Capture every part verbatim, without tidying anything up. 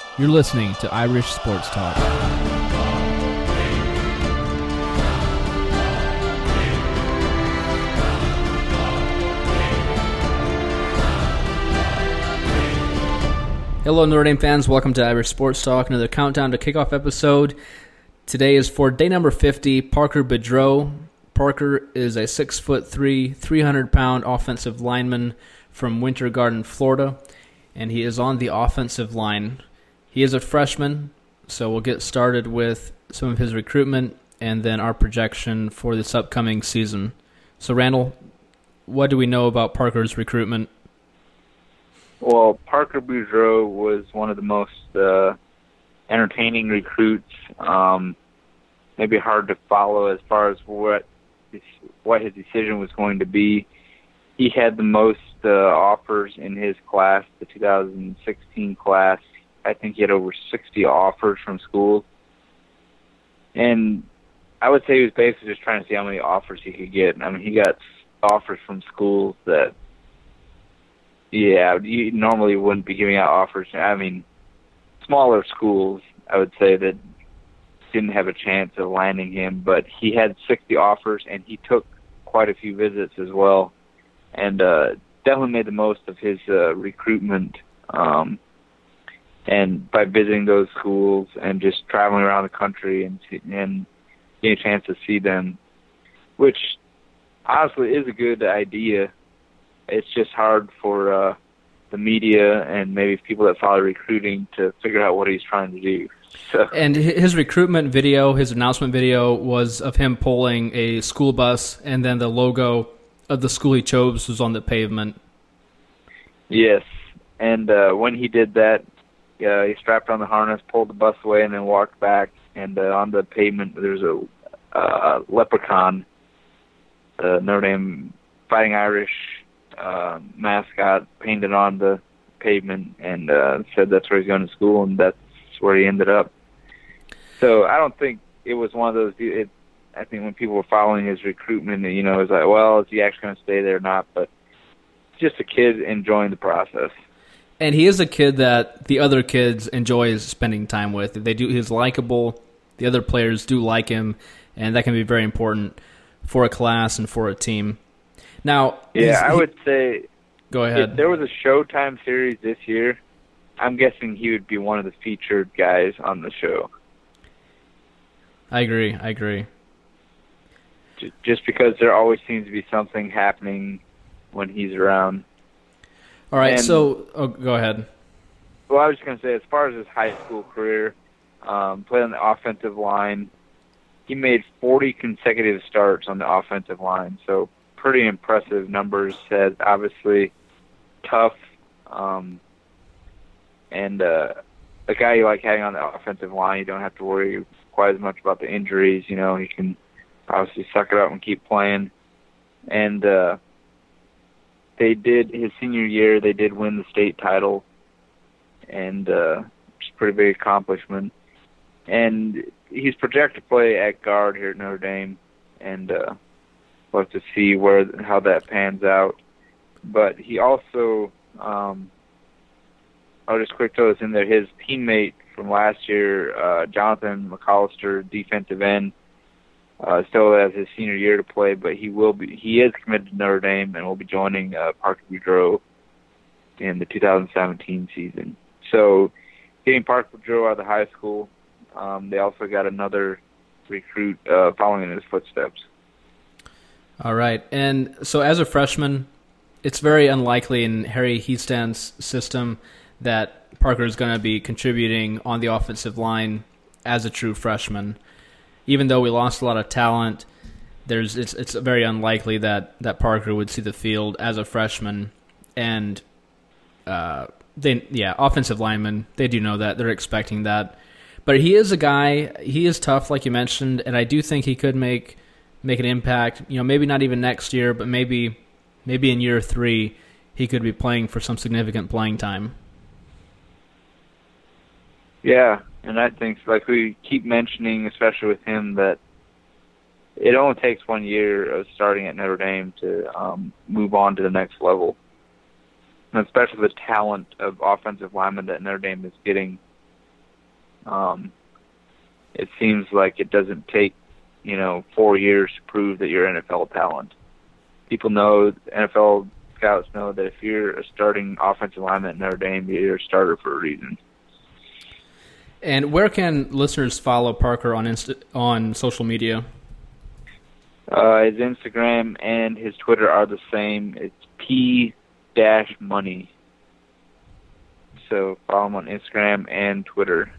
You're listening to Irish Sports Talk. Hello, Notre Dame fans. Welcome to Irish Sports Talk, another countdown to kickoff episode. Today is for day number fifty, Parker Boudreaux. Parker is a six foot three, three hundred pound offensive lineman from Winter Garden, Florida, and he is on the offensive line. He is a freshman, so we'll get started with some of his recruitment and then our projection for this upcoming season. So, Randall, what do we know about Parker's recruitment? Well, Parker Boudreaux was one of the most uh, entertaining recruits. Um, maybe hard to follow as far as what his, what his decision was going to be. He had the most uh, offers in his class, the two thousand sixteen class. I think he had over sixty offers from schools. And I would say he was basically just trying to see how many offers he could get. I mean, he got offers from schools that, yeah, you normally wouldn't be giving out offers. I mean, smaller schools, I would say, that didn't have a chance of landing him. But he had sixty offers, and he took quite a few visits as well. And uh, definitely made the most of his uh, recruitment. Um And by visiting those schools and just traveling around the country and and getting a chance to see them, which honestly is a good idea. It's just hard for uh, the media and maybe people that follow recruiting to figure out what he's trying to do. So. And his recruitment video, his announcement video, was of him pulling a school bus, and then the logo of the school he chose was on the pavement. Yes, and uh, when he did that, Uh, he strapped on the harness, pulled the bus away, and then walked back. And uh, on the pavement, there's a uh, leprechaun, the Notre Dame Fighting Irish uh, mascot, painted on the pavement, and uh, said that's where he's going to school, and that's where he ended up. So I don't think it was one of those. It, I think when people were following his recruitment, you know, it was like, well, is he actually going to stay there or not? But just a kid enjoying the process. And he is a kid that the other kids enjoy spending time with. They do. He's likable. The other players do like him, and that can be very important for a class and for a team. Now, yeah, I he, would say. Go ahead. If there was a Showtime series this year, I'm guessing he would be one of the featured guys on the show. I agree. I agree. Just because there always seems to be something happening when he's around. All right, and, so oh, go ahead. Well, I was just going to say, as far as his high school career, um, played on the offensive line, he made forty consecutive starts on the offensive line, so pretty impressive numbers. Said obviously tough, um, and uh, a guy you like having on the offensive line. You don't have to worry quite as much about the injuries. You know, he can obviously suck it up and keep playing, and. Uh, They did, his senior year, they did win the state title, and uh, it's a pretty big accomplishment. And he's projected to play at guard here at Notre Dame, and uh, we'll have to see where how that pans out. But he also, um, I'll just quick throw this in there, his teammate from last year, uh, Jonathan McAllister, defensive end, Uh, still has his senior year to play, but he will be. He is committed to Notre Dame and will be joining uh, Parker Boudreaux in the two thousand seventeen season. So, getting Parker Boudreaux out of the high school, um, they also got another recruit uh, following in his footsteps. All right, and so as a freshman, it's very unlikely in Harry Hiestan's system that Parker is going to be contributing on the offensive line as a true freshman. Even though we lost a lot of talent, there's it's it's very unlikely that, that Parker would see the field as a freshman. And uh, they yeah, offensive linemen, they do know that. They're expecting that. But he is a guy, he is tough, like you mentioned, and I do think he could make make an impact. You know, maybe not even next year, but maybe maybe in year three he could be playing for some significant playing time. Yeah, and I think, like we keep mentioning, especially with him, that it only takes one year of starting at Notre Dame to um, move on to the next level. And especially the talent of offensive linemen that Notre Dame is getting Um, it seems like it doesn't take, you know, four years to prove that you're N F L talent. People know, N F L scouts know that if you're a starting offensive lineman at Notre Dame, you're a starter for a reason. And where can listeners follow Parker on Insta- on social media? Uh, his Instagram and his Twitter are the same. It's P dash money. So follow him on Instagram and Twitter.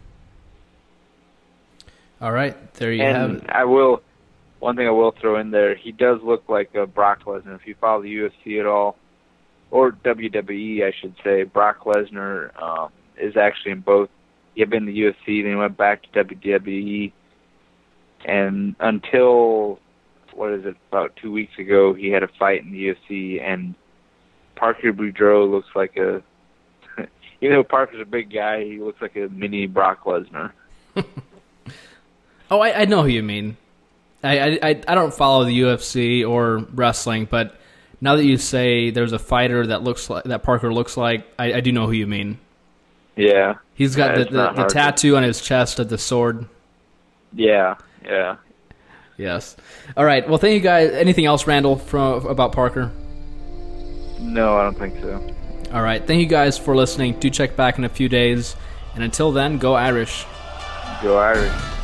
All right, there you and have it. I will. One thing I will throw in there: he does look like a Brock Lesnar. If you follow the U F C at all, or W W E, I should say, Brock Lesnar um, is actually in both. He had been in the U F C, then he went back to W W E, and until what is it, about two weeks ago, he had a fight in the U F C, and Parker Boudreaux looks like a. Even though Parker's a big guy, he looks like a mini Brock Lesnar. Oh, I, I know who you mean. I, I I don't follow the U F C or wrestling, but now that you say there's a fighter that looks like that Parker looks like, I, I do know who you mean. Yeah, he's got yeah, the, the, the tattoo on his chest of the sword. Yeah, yeah. Yes. All right. Well, thank you guys. Anything else, Randall, from about Parker? No, I don't think so. All right. Thank you guys for listening. Do check back in a few days, and until then, go Irish. Go Irish.